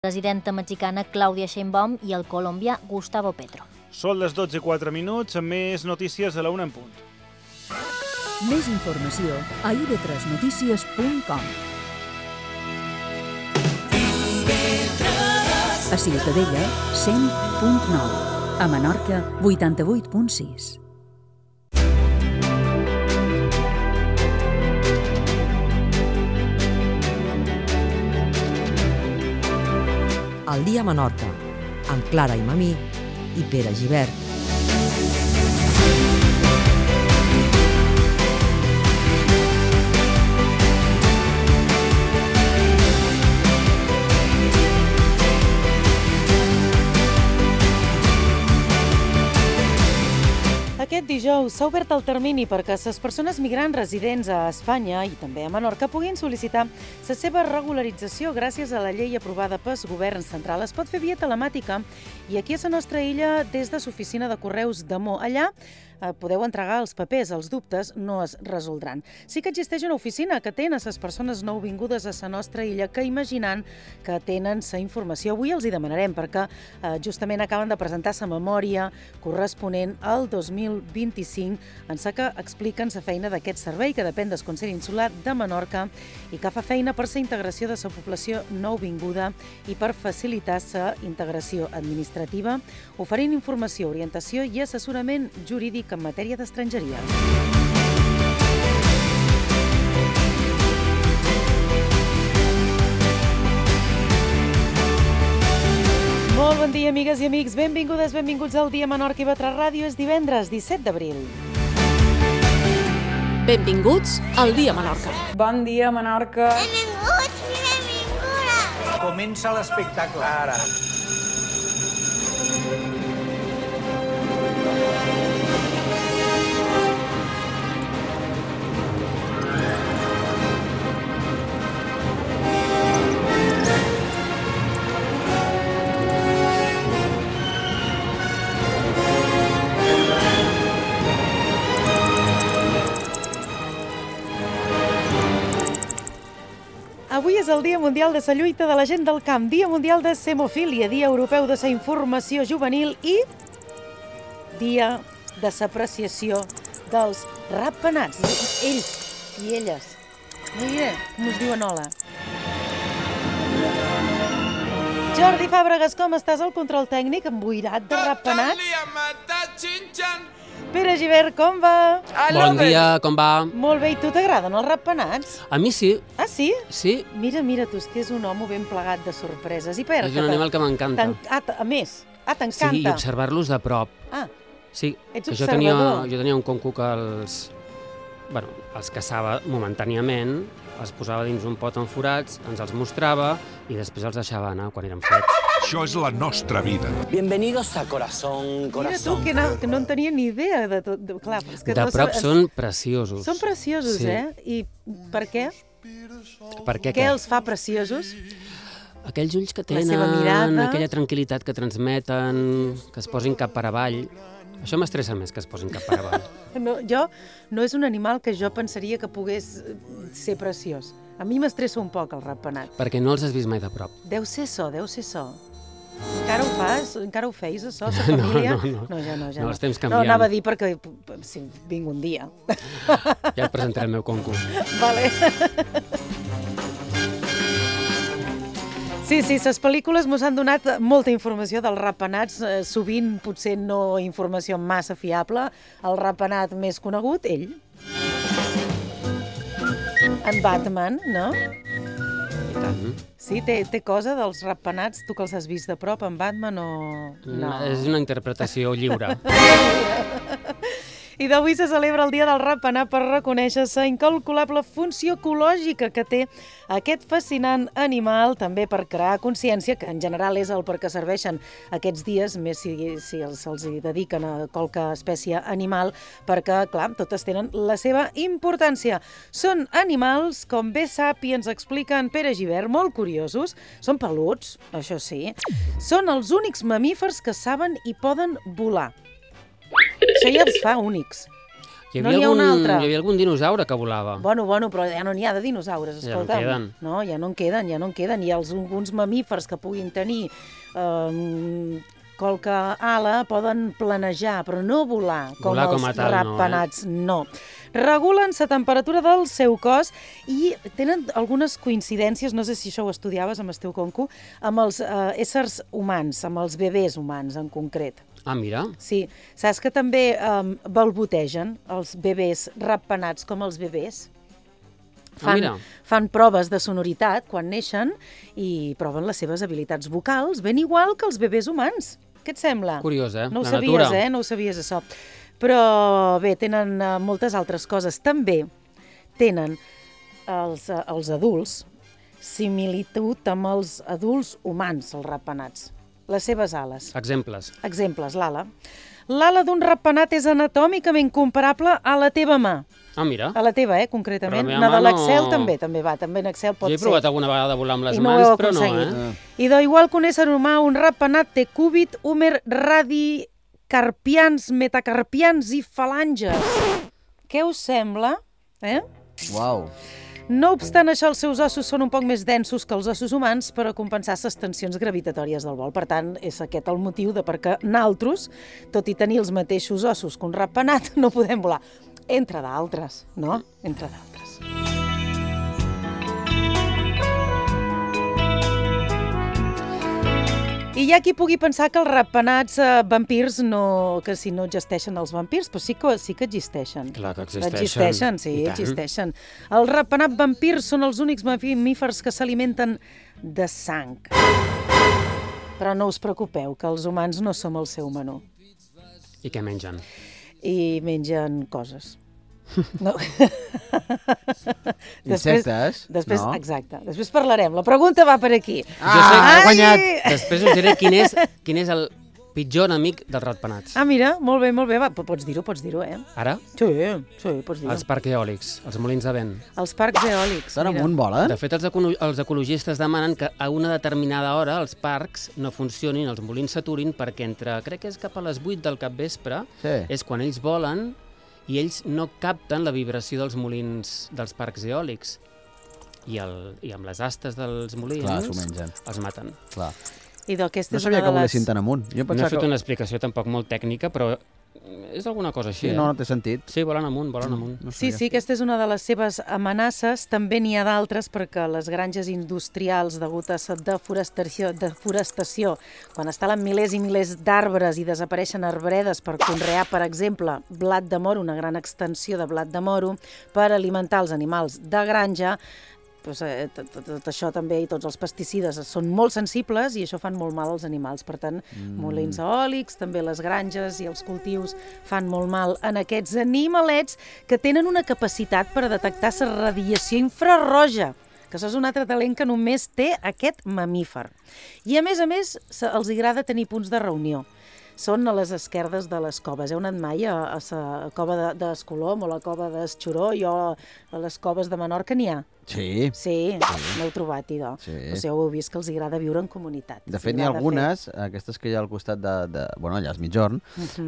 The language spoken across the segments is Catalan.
presidenta mexicana Claudia Sheinbaum i el colombià Gustavo Petro. Són les 12:04, amb més notícies a la 1 en punt. Més informació a ib3notícies.com. A Ciutadella, 100.9. A Menorca, 88.6. El dia a Menorca, amb Clara i Mamí i Pere Gibert. Aquest dijous s'ha obert el termini perquè les persones migrants residents a Espanya i també a Menorca puguin sol·licitar la seva regularització gràcies a la llei aprovada pel govern central. Es pot fer via telemàtica i aquí a la nostra illa des de l'oficina de correus de Mo. Allà podeu entregar els papers, els dubtes no es resoldran. Sí que existeix una oficina que atén a les persones nouvingudes a la nostra illa que imaginant que tenen la informació. Avui els hi demanarem perquè justament acaben de presentar la memòria corresponent al 2025 en la que expliquen la feina d'aquest servei que depèn del Consell Insular de Menorca i que fa feina per la integració de la població nouvinguda i per facilitar la integració administrativa, oferint informació, orientació i assessorament jurídic en matèria d'estrangeria. Molt bon dia, amigues i amics. Benvingudes, benvinguts al Dia Menorca i Batre Ràdio. És divendres 17 d'abril. Benvinguts al Dia Menorca. Bon dia, Menorca. Benvinguts i benvingudes. Comença l'espectacle ara. Avui és el Dia Mundial de la Lluita de la Gent del Camp, Dia Mundial de Hemofília, Dia Europeu de la Informació Juvenil i Dia de l'Apreciació dels ratpenats. Ells i elles. Mira com us diuen hola. Jordi Fàbregas, com estàs al control tècnic? Emboirat de ratpenats? Pere Gibert, com va? Bon dia, com va? Molt bé, i tu t'agraden els ratpenats? A mi sí. Ah, sí? Sí. Mira, tu, és que és un home ben plegat de sorpreses. I Pere, És un animal que m'encanta. A més, t'encanta. Sí, i observar-los de prop. Ah, sí. ets Jo observador. tenia un conco que els caçava momentàniament, els posava dins un pot amb forats, ens els mostrava i després els deixava anar quan eren freds. Això és la nostra vida. Bienvenidos a Corazón, Corazón. Mira tu, que no en tenia ni idea de tot. Clar, és que De prop són preciosos. Són preciosos, Sí. I per què? Per què? Què els fa preciosos? Aquells ulls que La tenen, seva mirada. aquella tranquil·litat que transmeten, que es posin cap per avall. Això m'estressa més, que es posin cap per avall. No és un animal que jo pensaria que pogués ser preciós. A mi m'estressa un poc el ratpenat. Perquè no els has vist mai de prop. Deu ser so. Encara ho fas? Encara ho feis, això, la família? No, ja no, els temps canvien. No, anava a dir perquè si vinc un dia. Ja et presentaré el meu conco. Vale. Sí, les pel·lícules mos han donat molta informació dels ratpenats, sovint potser no informació massa fiable. El ratpenat més conegut, ell. En Batman, no? I tant. Sí, té cosa dels ratpenats, tu que els has vist de prop, en Batman o... No. És una interpretació lliure. I d'avui se celebra el Dia del Ratpenat per reconèixer la incalculable funció ecològica que té aquest fascinant animal, també per crear consciència, que en general és el per què serveixen aquests dies, més si se'ls dediquen a qualque espècie animal, perquè, clar, totes tenen la seva importància. Són animals, com bé sap i ens explica en Pere Gibert, molt curiosos, són peluts, això sí, són els únics mamífers que saben i poden volar. Això ja els fa únics. No n'hi ha un altre. Hi havia algun dinosaure que volava. Bueno, però ja no n'hi ha de dinosaures, escolta. Ja no queden. No, ja no en queden. Hi ha alguns mamífers que puguin tenir qualque ala, poden planejar, però no volar, com els ratpenats, no. Regulen la temperatura del seu cos i tenen algunes coincidències, no sé si això ho estudiaves amb el teu concu, amb els éssers humans, amb els bebès humans en concret. Ah, mira. Sí, saps que també balbotegen els bebès ratpenats com els bebès? Fan proves de sonoritat quan neixen i proven les seves habilitats vocals, ben igual que els bebès humans. Què et sembla? Curiós, No ho sabies, no ho sabies, això. Però bé, tenen moltes altres coses. També tenen els adults similitud amb els adults humans, els ratpenats. Les seves ales. Exemples, l'ala. L'ala d'un ratpenat és anatòmicament comparable a la teva mà. Ah, mira. A la teva, concretament. La de l'Excel també va. També en Excel pot ser. Jo he provat alguna vegada de volar amb les mans, però no, I d'igual que un ésser humà, un ratpenat té cúbit, húmer, radi, carpians, metacarpians i falanges. Què us sembla? Uau. No obstant això, els seus ossos són un poc més densos que els ossos humans per a compensar les tensions gravitatòries del vol. Per tant, és aquest el motiu de per què naltros, tot i tenir els mateixos ossos que un ratpenat, no podem volar. Entre d'altres, no? Entre d'altres. I hi ha qui pugui pensar que els ratpenats vampirs, que si no existeixen els vampirs, però sí que existeixen. Clar que existeixen. Existeixen. Els ratpenats vampirs són els únics mamífers que s'alimenten de sang. Però no us preocupeu, que els humans no som el seu menú. I què mengen? I mengen coses. No. Insectes? Després, no. Exacte. Després parlarem. La pregunta va per aquí. He guanyat! Després us diré quin és el pitjor enemic dels ratpenats. Ah, mira, molt bé. Va, pots dir-ho, Ara? Sí, pots dir-ho. Els parcs eòlics, els molins de vent. Els parcs eòlics, mira. Amunt volen? De fet, els ecologistes demanen que a una determinada hora els parcs no funcionin, els molins s'aturin, perquè crec que és cap a les 8 del capvespre, és quan ells volen i ells no capten la vibració dels molins dels parcs eòlics. I amb les astes dels molins els maten. Clar. No sabia que volessin tan amunt. No he fet una explicació tampoc molt tècnica, però és alguna cosa així. Sí, no té sentit. Sí, volen amunt. Sí, aquesta és una de les seves amenaces. També n'hi ha d'altres perquè les granges industrials, degut a la deforestació, quan es talen milers i milers d'arbres i desapareixen arbredes per conrear, per exemple, blat de moro, una gran extensió de blat de moro, per alimentar els animals de granja, tot això també i tots els pesticides són molt sensibles i això fan molt mal als animals. Per tant, molins eòlics, també les granges i els cultius fan molt mal en aquests animalets que tenen una capacitat per a detectar la radiació infrarroja, que això és un altre talent que només té aquest mamífer. I a més, els agrada tenir punts de reunió. Són a les esquerdes de les coves. Heu anat mai a la cova d'Escolom o la cova d'Esxuró? Jo a les coves de Menorca n'hi ha. Sí. Sí, n'heu trobat, idò. Doncs ja ho heu vist que els agrada viure en comunitat. De fet, n'hi ha algunes, aquestes que hi ha al costat allà al mitjorn,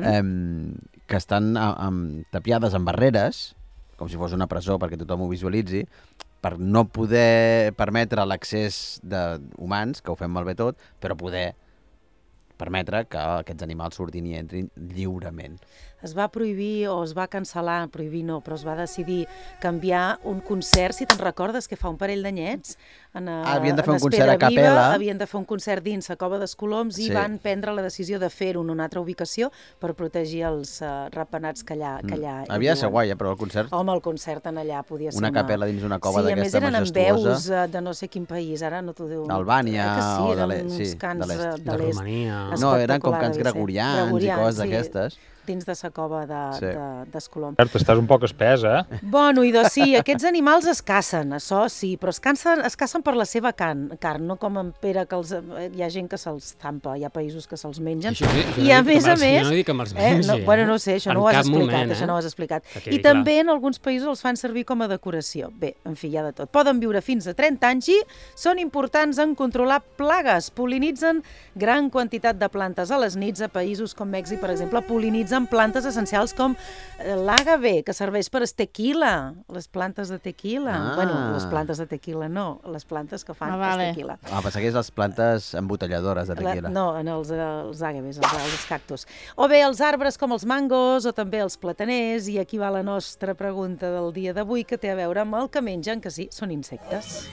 que estan tapiades amb barreres, com si fos una presó perquè tothom ho visualitzi, per no poder permetre l'accés d'humans, que ho fem malbé tot, però poder permetre que aquests animals surtin i entrin lliurement. Es va prohibir o es va cancel·lar, prohibir no, però es va decidir canviar un concert, si te'n recordes, que fa un parell d'anyets, havien de fer un concert a capella. Havien de fer un concert dins la cova d'Escoloms i van prendre la decisió de fer-ho en una altra ubicació per protegir els ratpenats que allà havia de ser guai, però el concert... Home, el concert en allà podia ser una capella dins una cova d'aquesta majestuosa. Sí, a més eren amb veus de no sé quin país, ara no t'ho diu... Albània o de l'est. De Romania. No, eren com cants gregorians i coses d'aquestes. Dins de la cova d'Escolom. Estàs un poc espès, Bueno, sí, aquests animals es cacen, això sí, però es cacen per la seva carn, no com en Pere, que hi ha gent que se'ls zampa, hi ha països que se'ls mengen. I a més... Jo no dic que me'ls mengi. Bueno, no sé, això no ho has explicat. I també en alguns països els fan servir com a decoració. Bé, en fi, hi ha de tot. Poden viure fins a 30 anys i són importants en controlar plagues. Pol·linitzen gran quantitat de plantes a les nits. A països com Mèxic, per exemple, pol·linitzen utilitzen plantes essencials com l'àgave, que serveix per tequila. Les plantes de tequila. Bueno, les plantes de tequila no, les plantes que fan tequila. Pensava que és les plantes embotelladores de tequila. No, en els àgaves, els cactus. O bé els arbres com els mangos o també els plataners. I aquí va la nostra pregunta del dia d'avui, que té a veure amb el que mengen, que sí, són insectes.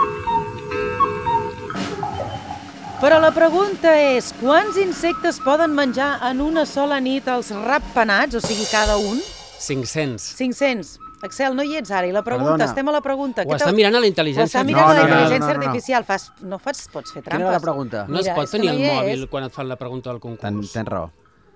Però la pregunta és, quants insectes poden menjar en una sola nit els ratpenats, o sigui, cada un? 500. 500. Axel, no hi ets ara, i la pregunta, estem a la pregunta. Ho està mirant a la intel·ligència artificial. Ho està mirant a la intel·ligència artificial. Pots fer trampes. Quina era la pregunta? No es pot tenir el mòbil quan et fan la pregunta del concurs. Tens raó.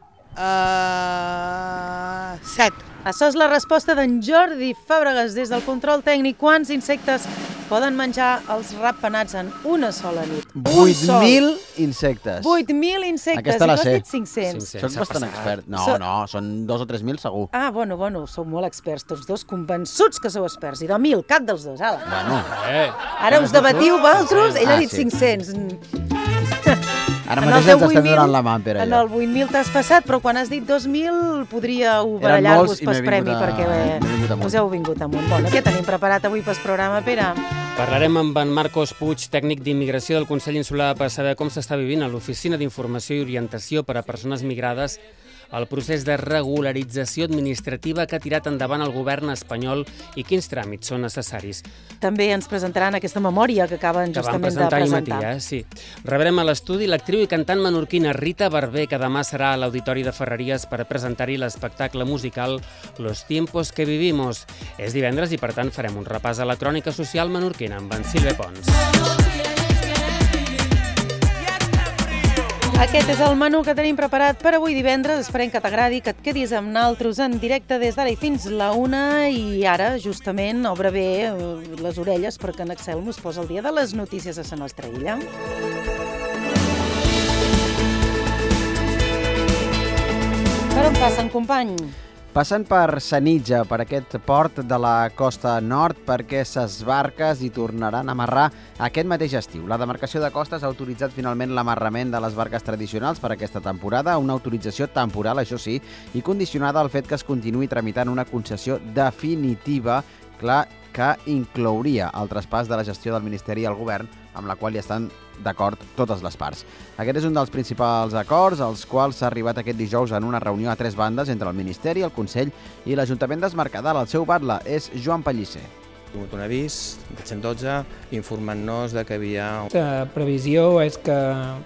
7. Això és la resposta d'en Jordi Fàbregas des del control tècnic. Quants insectes poden menjar els ratpenats en una sola nit? 8.000 insectes. 8.000 insectes. Aquesta la sé. 500. Soc bastant expert. No, són 2 o 3.000 segur. Bueno, sou molt experts, tots dos, convençuts que sou experts. I de 1.000, cap dels dos, ala. Bueno. Ara us debatiu vosaltres, ell ha dit 500. Ara mateix ens estem donant la mà, Pere. En el 8.000 t'has passat, però quan has dit 2.000 podríeu barallar-vos pel premi, perquè us heu vingut amunt. Bueno, què tenim preparat avui pel programa, Pere? Parlarem amb en Marcos Puig, tècnic d'immigració del Consell Insular, per saber com s'està vivint a l'Oficina d'Informació i Orientació per a Persones Migrades el procés de regularització administrativa que ha tirat endavant el govern espanyol i quins tràmits són necessaris. També ens presentaran aquesta memòria que acaben justament de presentar. Ahir matí, sí. Rebrem a l'estudi l'actriu i cantant menorquina Rita Barber, que demà serà a l'Auditori de Ferreries per presentar-hi l'espectacle musical Los tiempos que vivimos. És divendres i, per tant, farem un repàs a la crònica social menorquina amb en Silve Pons. Aquest és el menú que tenim preparat per avui divendres. Esperem que t'agradi, que et quedis amb naltros en directe des d'ara i fins la 1. I ara, justment, obre bé les orelles perquè en Axel mos posa el dia de les notícies a la nostra illa. Per on passen, company? Passen per Sanitja, per aquest port de la costa nord, perquè ses barques hi tornaran a amarrar aquest mateix estiu. La demarcació de costes ha autoritzat finalment l'amarrament de les barques tradicionals per aquesta temporada, una autorització temporal, això sí, i condicionada al fet que es continuï tramitant una concessió definitiva, clar, que inclouria el traspàs de la gestió del Ministeri al Govern, amb la qual hi estan d'acord totes les parts. Aquest és un dels principals acords als quals s'ha arribat aquest dijous en una reunió a 3 bandes entre el Ministeri, el Consell i l'Ajuntament d'Es Mercadal. El seu batlle és Joan Pellicer. Hem tingut un avís de 112 informant-nos que havia... La previsió és que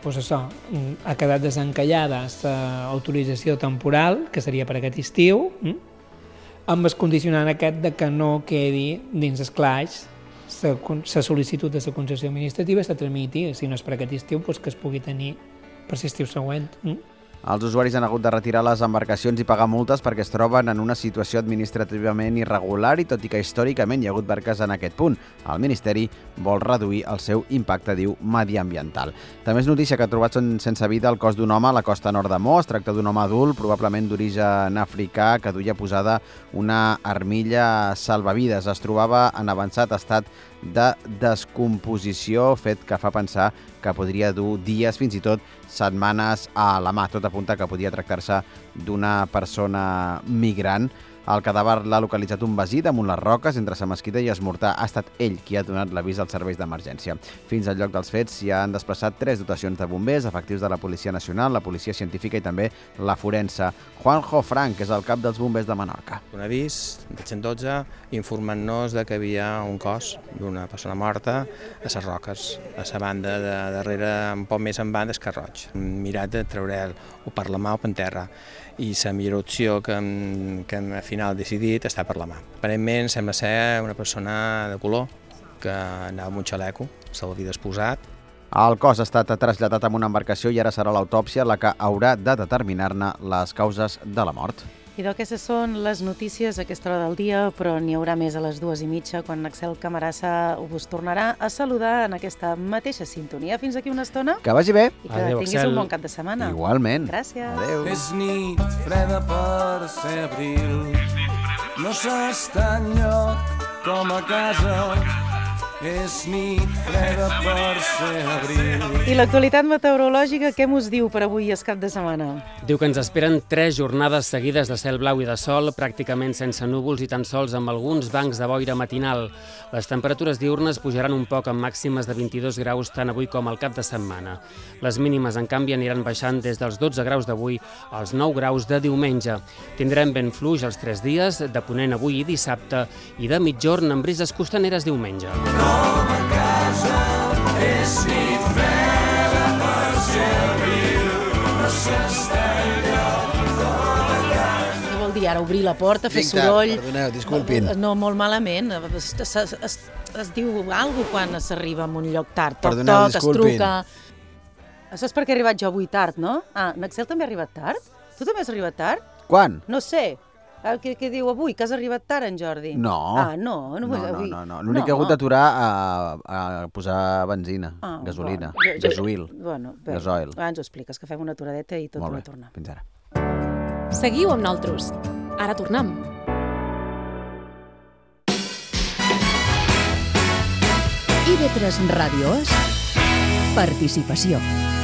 ha quedat desencallada l'autorització temporal, que seria per aquest estiu, amb el condicionant aquest de que no quedi dins els claix la sol·licitud de la concessió administrativa, se tramiti, si no és per aquest estiu, que es pugui tenir per l'estiu següent. Els usuaris han hagut de retirar les embarcacions i pagar multes perquè es troben en una situació administrativament irregular i tot i que històricament hi ha hagut barques en aquest punt. El Ministeri vol reduir el seu impacte, diu, mediambiental. També és notícia que ha trobat sense vida el cos d'un home a la costa nord de Mo. Es tracta d'un home adult, probablement d'origen africà, que duia posada una armilla salvavides. Es trobava en avançat estat de descomposició, fet que fa pensar que podria dur dies, fins i tot setmanes a la mà. Tot apunta que podia tractar-se d'una persona migrant. El cadàver l'ha localitzat un veí damunt les roques entre sa mesquita i Esmortar. Ha estat ell qui ha donat l'avís als serveis d'emergència. Fins al lloc dels fets s'hi han desplaçat 3 dotacions de bombers, efectius de la Policia Nacional, la Policia Científica i també la Forense. Juanjo Frank, que és el cap dels bombers de Menorca. Un avís de 112 informant-nos que hi havia un cos d'una persona morta a les roques, a la banda de darrere, un poc més en banda, Escarroig. Hem mirat de treure'l o per la mà o per terra, i la millor opció que al final he decidit està per la mà. Aparentment sembla ser una persona de color que anava amb un xaleco, se l'havia desposat. El cos ha estat traslladat amb una embarcació i ara serà l'autòpsia la que haurà de determinar-ne les causes de la mort. I d'aquestes són les notícies a aquesta hora del dia, però n'hi haurà més a les 2:30 quan Axel Camarasa us tornarà a saludar en aquesta mateixa sintonia. Fins aquí una estona. Que vagi bé. I que tinguis un bon cap de setmana. Igualment. Gràcies. Adéu. És nit freda per ser abril, no s'està enlloc com a casa, és nit freda per ser abril. I l'actualitat meteorològica, què mos diu per avui és cap de setmana? Diu que ens esperen 3 jornades seguides de cel blau i de sol, pràcticament sense núvols i tan sols amb alguns bancs de boira matinal. Les temperatures diürnes pujaran un poc amb màximes de 22 graus tant avui com al cap de setmana. Les mínimes, en canvi, aniran baixant des dels 12 graus d'avui als 9 graus de diumenge. Tindrem vent fluix els 3 dies, de ponent avui i dissabte, i de migjorn amb brises costaneres diumenge. Com a casa és nit freda per ser abril, no s'està enlloc com a casa. Què vol dir ara? Obrir la porta, fer soroll? Perdoneu, disculpin. No, molt malament. Es diu alguna cosa quan s'arriba a un lloc tard. Perdoneu, Toc, es disculpin. truca. Això és perquè he arribat jo avui tard, no? Ah, N'Axel també ha arribat tard? Tu també has arribat tard? Quan? No sé. Què diu avui? Que has arribat tard, en Jordi? No. Ah, no. Avui... No. L'únic que he hagut d'aturar a posar benzina, gasolina, gasoil. Bueno, bé. Gasoil. Ens ho expliques, que fem una aturadeta i tot Molt va bé, tornar. fins ara. Seguiu amb nosaltres. Ara tornem. IB3 Ràdio és participació.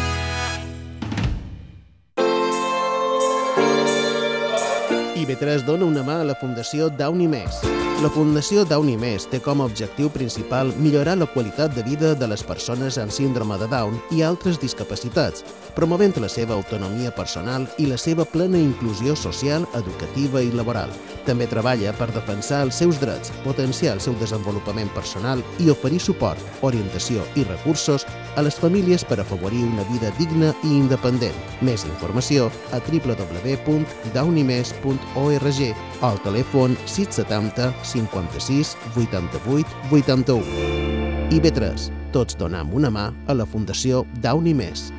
IB3 dona una mà a la Fundació Downy Més. La Fundació Downy Més té com a objectiu principal millorar la qualitat de vida de les persones amb síndrome de Down i altres discapacitats, promovent la seva autonomia personal i la seva plena inclusió social, educativa i laboral. També treballa per defensar els seus drets, potenciar el seu desenvolupament personal i oferir suport, orientació i recursos a les famílies per afavorir una vida digna i independent. Més informació a www.downymes.org o al telèfon 670 56 88 81. IB3. Tots donem una mà a la Fundació Downy Més.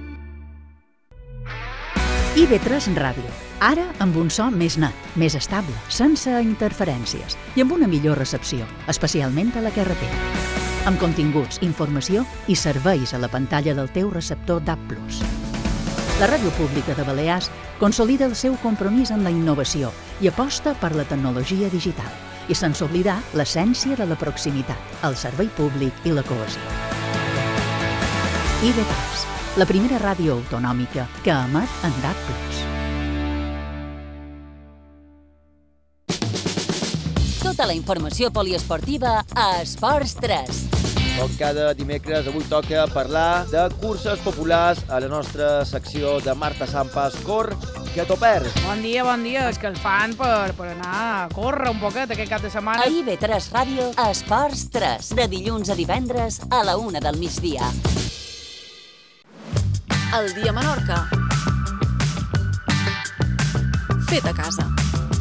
IB3 Ràdio. Ara amb un so més net, més estable, sense interferències i amb una millor recepció, especialment a la carretera. Amb continguts, informació i serveis a la pantalla del teu receptor DAB+. La Ràdio Pública de Balears consolida el seu compromís amb la innovació i aposta per la tecnologia digital, i sense oblidar l'essència de la proximitat, el servei públic i la cohesió. IB3, la primera ràdio autonòmica que emet en DAB+. Tota la informació poliesportiva a Esports 3. Com cada dimecres, avui toca parlar de curses populars a la nostra secció de Marta Sampas. Cor, que t'ho perds. Bon dia, és que el fan per anar a córrer un poquet aquest cap de setmana. A IB3 Ràdio, Esports 3, de dilluns a divendres a la 1 del migdia. El dia a Menorca. Fet a casa.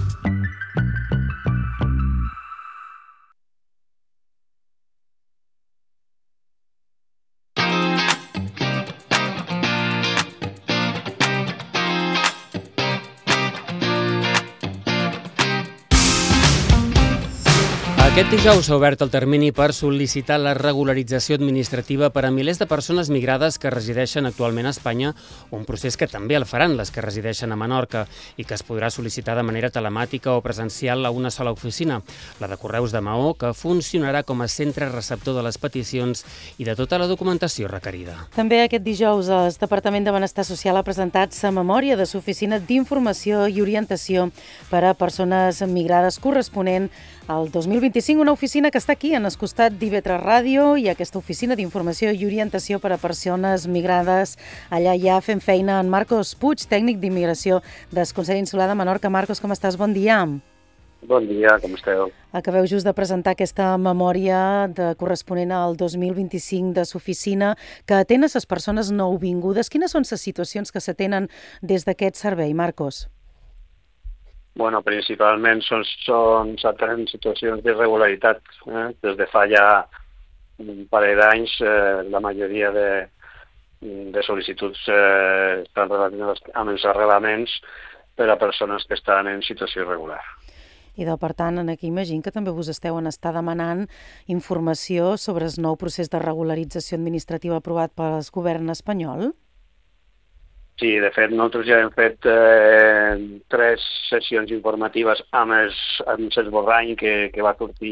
Aquest dijous s'ha obert el termini per sol·licitar la regularització administrativa per a milers de persones migrades que resideixen actualment a Espanya, un procés que també el faran les que resideixen a Menorca i que es podrà sol·licitar de manera telemàtica o presencial a una sola oficina, la de Correus de Maó, que funcionarà com a centre receptor de les peticions i de tota la documentació requerida. També aquest dijous el Departament de Benestar Social ha presentat sa memòria de l'Oficina d'Informació i Orientació per a Persones Migrades corresponent al 2025, una oficina que està aquí, en el costat d'IB3 Ràdio, i aquesta oficina d'Informació i Orientació per a Persones Migrades. Allà ja fem feina en Marcos Puig, tècnic d'immigració del Consell Insular de Menorca. Marcos, com estàs? Bon dia. Bon dia, com esteu? Acabeu just de presentar aquesta memòria corresponent al 2025 de l'oficina que atén a les persones nouvingudes. Quines són les situacions que s'atenen des d'aquest servei, Marcos? Bueno, principalment s'atenen situacions d'irregularitat. Des de fa ja un parell d'anys, la majoria de sol·licituds estan relacionades amb els arrelaments per a persones que estan en situació irregular. I per tant, aquí imagino que també vos esteu demanant informació sobre el nou procés de regularització administrativa aprovat pel govern espanyol? Sí, de fet, nosaltres ja hem fet 3 sessions informatives amb l'esborrany que va sortir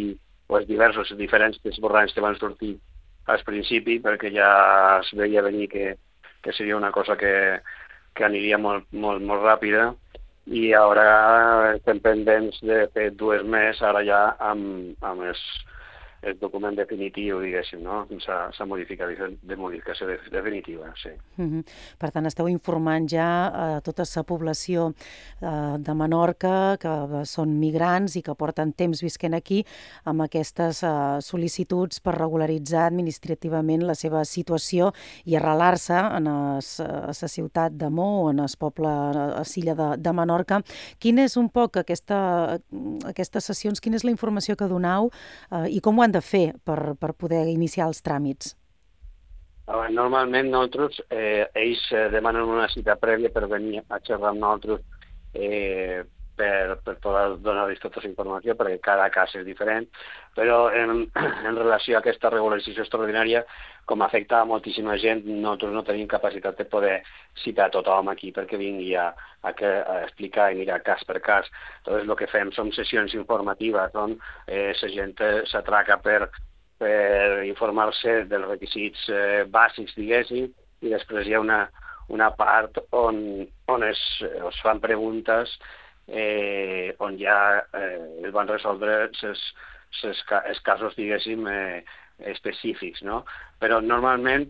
els diferents esborranys que van sortir al principi, perquè ja es veia venir que seria una cosa que aniria molt ràpida, i ara estem pendents de fer 2 més, ara ja amb el document definitiu, diguéssim, no? S'ha modificat de modificació definitiva, sí. Per tant, esteu informant ja a tota la població de Menorca, que són migrants i que porten temps visquent aquí, amb aquestes sol·licituds per regularitzar administrativament la seva situació i arrelar-se en la ciutat de Mo o en el poble, a l'illa de Menorca. Quina és un poc aquestes sessions, quina és la informació que donau i com ho han de fer per poder iniciar els tràmits? Normalment nosaltres, ells demanen una cita prèvia per venir a xerrar amb nosaltres per poder donar-los tota la informació, perquè cada cas és diferent, però en relació a aquesta regularització extraordinària, com afecta a moltíssima gent, nosaltres no tenim capacitat de poder citar tothom aquí perquè vingui a explicar i mirar cas per cas. Llavors el que fem són sessions informatives on la gent s'atraca per informar-se dels requisits bàsics, diguéssim, i després hi ha una part on es fan preguntes on ja es van resoldre els casos, diguéssim, específics, no? Però normalment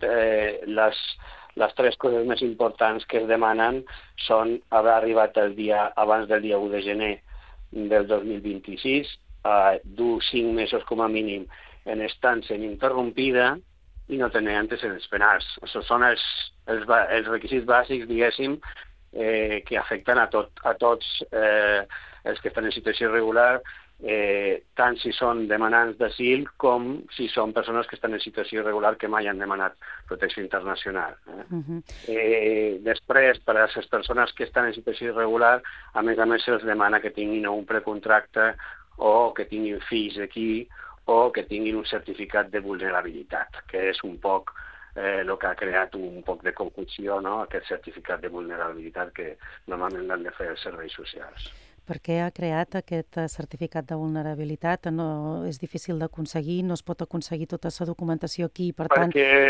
les 3 coses més importants que es demanen són haver arribat abans del dia 1 de gener del 2026, dur 5 mesos com a mínim en estància ininterrompida i no tenir antecedents penals. Això són els requisits bàsics, diguéssim, que afecten a tots els que estan en situació irregular, tant si són demanants d'asil com si són persones que estan en situació irregular que mai han demanat protecció internacional. Després, per a les persones que estan en situació irregular, a més se'ls demana que tinguin un precontracte o que tinguin fills aquí o que tinguin un certificat de vulnerabilitat, que és un poc el que ha creat un poc de confusió, no? Aquest certificat de vulnerabilitat que normalment l'han de fer els serveis socials. Per què ha creat aquest certificat de vulnerabilitat? No és difícil d'aconseguir, no es pot aconseguir tota la documentació aquí, per tant...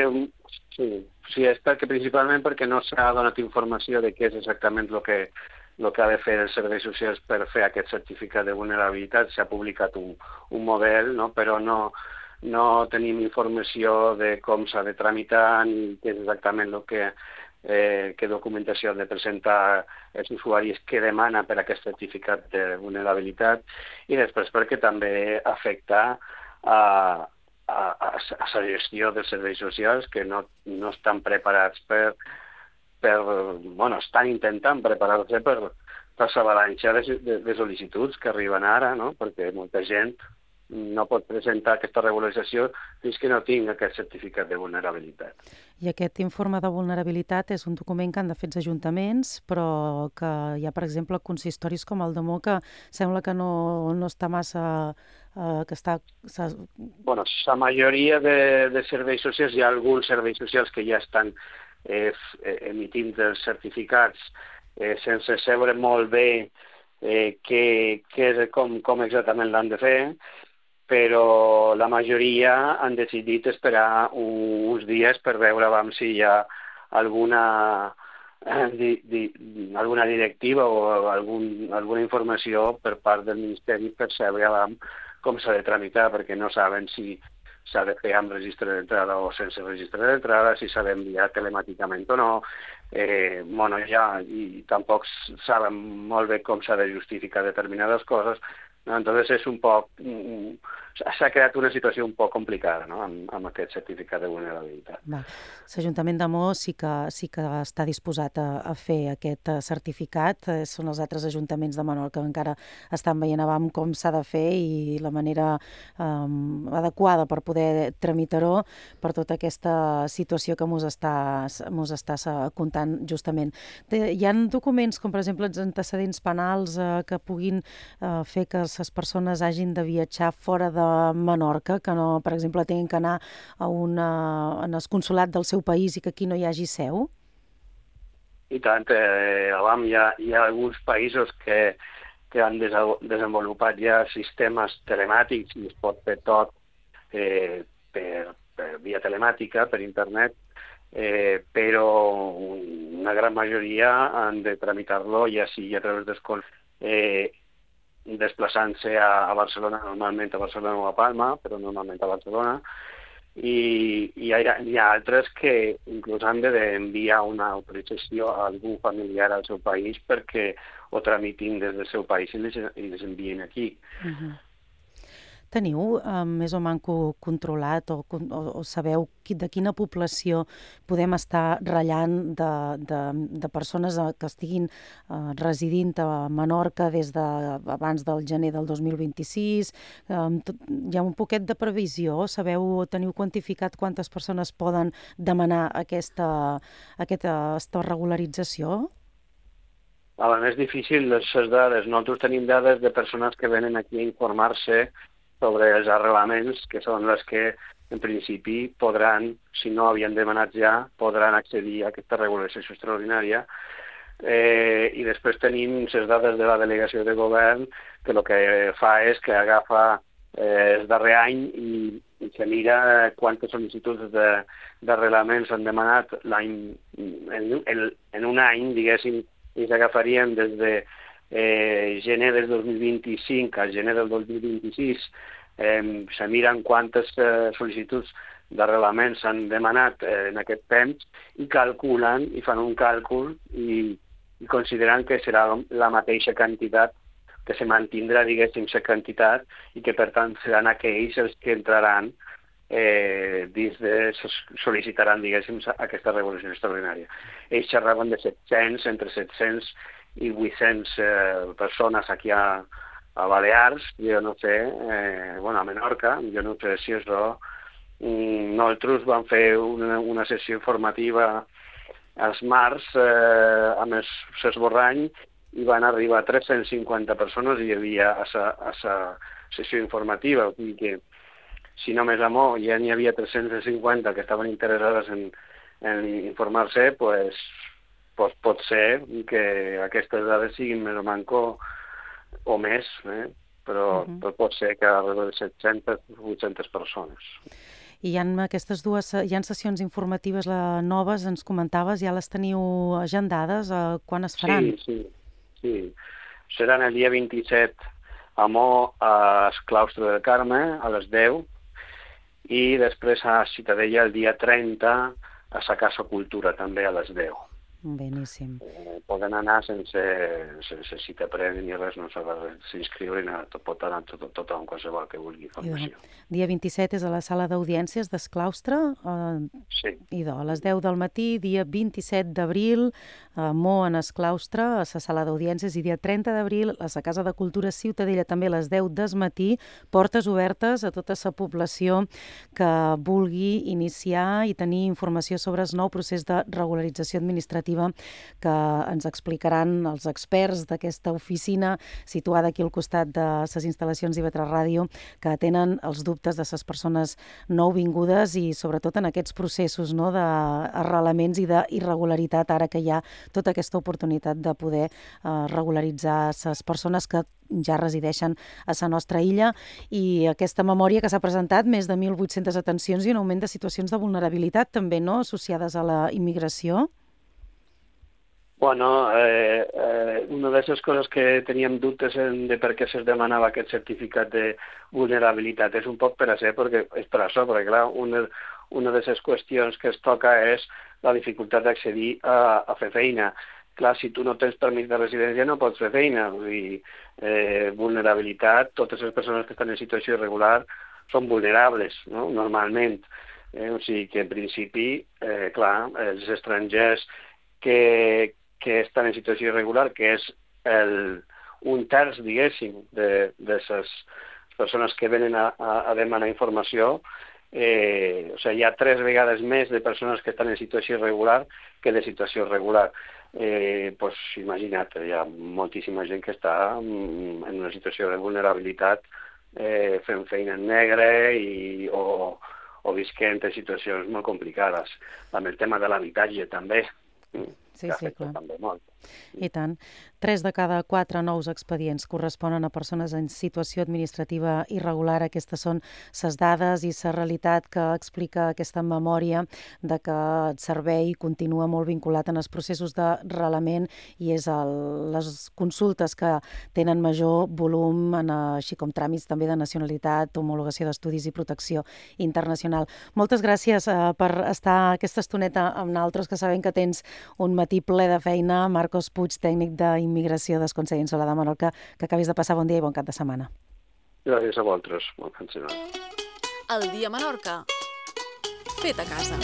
Sí, és principalment perquè no s'ha donat informació de què és exactament el que ha de fer els serveis socials per fer aquest certificat de vulnerabilitat. S'ha publicat un model, no? Però no tenim informació de com s'ha de tramitar ni què és exactament el que documentació han de presentar els usuaris que demana per aquest certificat de vulnerabilitat, i després perquè també afecta a la gestió dels serveis socials, que no estan preparats estan intentant preparar-se per l'avalanxa de sol·licituds que arriben ara, no? Perquè molta gent no pot presentar aquesta regularització fins que no tingui aquest certificat de vulnerabilitat. I aquest informe de vulnerabilitat és un document que han de fer els ajuntaments, però que hi ha, per exemple, consistoris com el de Mo, que sembla que no està massa... La majoria de serveis socials, hi ha alguns serveis socials que ja estan emitint els certificats sense saber molt bé com exactament l'han de fer, però la majoria han decidit esperar uns dies per veure si hi ha alguna directiva o alguna informació per part del Ministeri per saber com s'ha de tramitar, perquè no saben si s'ha de fer amb registre d'entrada o sense registre d'entrada, si s'ha d'enviar telemàticament o no, i tampoc saben molt bé com s'ha de justificar determinades coses. Entonces és un poc... S'ha creat una situació un poc complicada, no?, amb aquest certificat de vulnerabilitat. L'Ajuntament de Mo sí que està disposat a fer aquest certificat. Són els altres ajuntaments de Menorca que encara estan veient com s'ha de fer i la manera adequada per poder tramitar-ho per tota aquesta situació que mos està contant justament. Hi ha documents com, per exemple, els antecedents penals que puguin fer que les persones hagin de viatjar fora de Menorca, que no, per exemple, tinguin que anar en el consolat del seu país i que aquí no hi hagi seu? I tant, hi ha alguns països que que han desenvolupat ja sistemes telemàtics i es pot fer tot per via telemàtica, per internet, però una gran majoria han de tramitar-lo ja sigui a través d'escoles, desplaçant-se a Barcelona, normalment a Barcelona o a Palma, però normalment a Barcelona, i hi ha altres que inclús han d'enviar una autorització a algú familiar al seu país perquè ho tramitin des del seu país i les envien aquí. Teniu més o manco controlat o sabeu de quina població podem estar ratllant de persones que estiguin residint a Menorca des d'abans del gener del 2026? Hi ha un poquet de previsió? Teniu quantificat quantes persones poden demanar aquesta regularització? A més difícil les dades. Nosaltres tenim dades de persones que venen aquí a informar-se sobre els arrelaments, que són les que, en principi, podran, si no havien demanat ja, podran accedir a aquesta regularització extraordinària. I després tenim les dades de la delegació de govern, que el que fa és que agafa el darrer any i se mira quantes sol·licituds d'arrelaments han demanat en un any, diguéssim, i s'agafarien des de gener del 2025 a gener del 2026, se miren quantes sol·licituds d'arrelaments s'han demanat en aquest temps i calculen i fan un càlcul i consideren que serà la mateixa quantitat, que se mantindrà, diguéssim, la quantitat i que, per tant, seran aquells els que entraran sol·licitaran, diguéssim, aquesta regulació extraordinària. Ells xerraven de 700, entre 700 i 800 persones aquí a Balears, jo no sé, a Menorca, jo no sé si això... Nosaltres vam fer una sessió informativa als març amb l'esborrany i van arribar 350 persones i hi havia a la sessió informativa, vull dir que si només a Mo ja n'hi havia 350 que estaven interessades en informar-se, doncs pot ser que aquestes dades siguin més o manco o més, però pot ser que arriba de 700 o 800 persones. I hi ha sessions informatives noves, ens comentaves, ja les teniu agendades? Quan es faran? Sí. Seran el dia 27 a Mo, al claustre del Carme, a les 10, i després a Ciutadella el dia 30 a la Casa Cultura, també a les 10. Beníssim. Poden anar sense cita prèvia ni res, no s'ha d'inscriure ni nada, pot anar tothom, qualsevol que vulgui informació. Dia 27 és a la sala d'audiències d'Esclaustre, a les 10 del matí, dia 27 d'abril, a Mo en Esclaustre, a la sala d'audiències, i dia 30 d'abril a la Casa de Cultura Ciutadella, també a les 10 del matí, portes obertes a tota la població que vulgui iniciar i tenir informació sobre el nou procés de regularització administrativa que ens explicaran els experts d'aquesta oficina situada aquí al costat de les instal·lacions d'IV3 Ràdio, que atenen els dubtes de les persones nouvingudes i sobretot en aquests processos d'arrelaments i d'irregularitat, ara que hi ha tota aquesta oportunitat de poder regularitzar les persones que ja resideixen a la nostra illa, i aquesta memòria que s'ha presentat, més de 1.800 atencions i un augment de situacions de vulnerabilitat també, no?, associades a la immigració. Una de les coses que teníem dubtes de per què se'ls demanava aquest certificat de vulnerabilitat és un poc per això, perquè clar, una de les qüestions que es toca és la dificultat d'accedir a fer feina. Clar, si tu no tens permís de residència no pots fer feina. Vull dir, vulnerabilitat, totes les persones que estan en situació irregular són vulnerables, no?, normalment. O sigui que, en principi, clar, els estrangers que estan en situació irregular, que és un terç, diguéssim, de les persones que venen a demanar informació, hi ha 3 vegades més de persones que estan en situació irregular que de situació regular. Imagina't, hi ha moltíssima gent que està en una situació de vulnerabilitat fent feina en negre o visquent en situacions molt complicades. Amb el tema de l'habitatge també. Sí, clar. També molt. I tant. 3 de cada 4 nous expedients corresponen a persones en situació administrativa irregular. Aquestes són ses dades i sa realitat que explica aquesta memòria de que el servei continua molt vinculat en els processos d'arrelament i és les consultes que tenen major volum, així com tràmits també de nacionalitat, homologació d'estudis i protecció internacional. Moltes gràcies per estar aquesta estoneta amb nosaltres, que sabem que tens un matí ple de feina. Marcos Puig, tècnic d'Immigració del Consell Insular de Menorca, que acabis de passar bon dia i bon cap de setmana. Gràcies a vosaltres. Bon cap de setmana. El dia a Menorca. Fet a casa.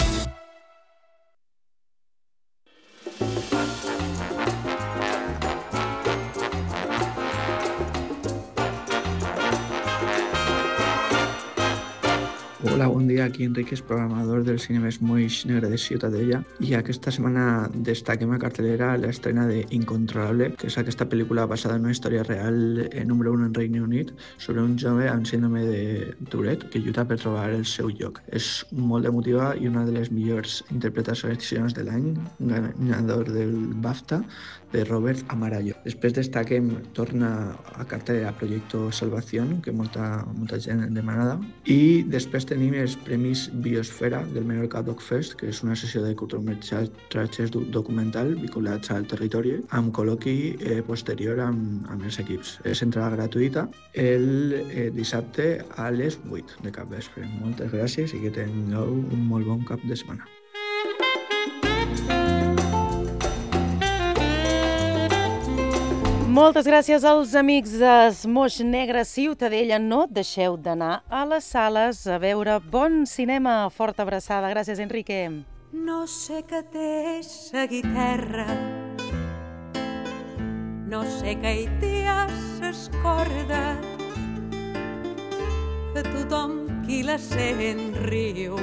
Hola, bon dia, aquí Enriquez, programador del Cinemes Moix Negre de Ciutadella, i aquesta setmana destaquem a cartelera l'estrena de Incontrolable, que és aquesta pel·lícula basada en una història real número 1 en Regne Unit sobre un jove amb síndrome de Tourette que lluita per trobar el seu lloc. És molt emotiva i una de les millors interpretacions de l'any, guanyador del BAFTA, de Robert Amarayo. Després destaquem, torna a cartelera Proyecto Salvación, que molta gent demanada, i després tenim els Premis Biosfera del Menorca Doc Fest, que és una sessió de curtmetratges documental vinculats al territori, amb col·loqui posterior amb els equips. És entrada gratuïta el dissabte a les 8 de capvespre. Moltes gràcies i que tingueu un molt bon cap de setmana. Moltes gràcies als amics de Moix Negre Ciutadella. No deixeu d'anar a les sales a veure bon cinema. Forta abraçada. Gràcies, Enrique. No sé què té sa guitarra, no sé què hi té a ses cordes, que tothom qui la sent riu.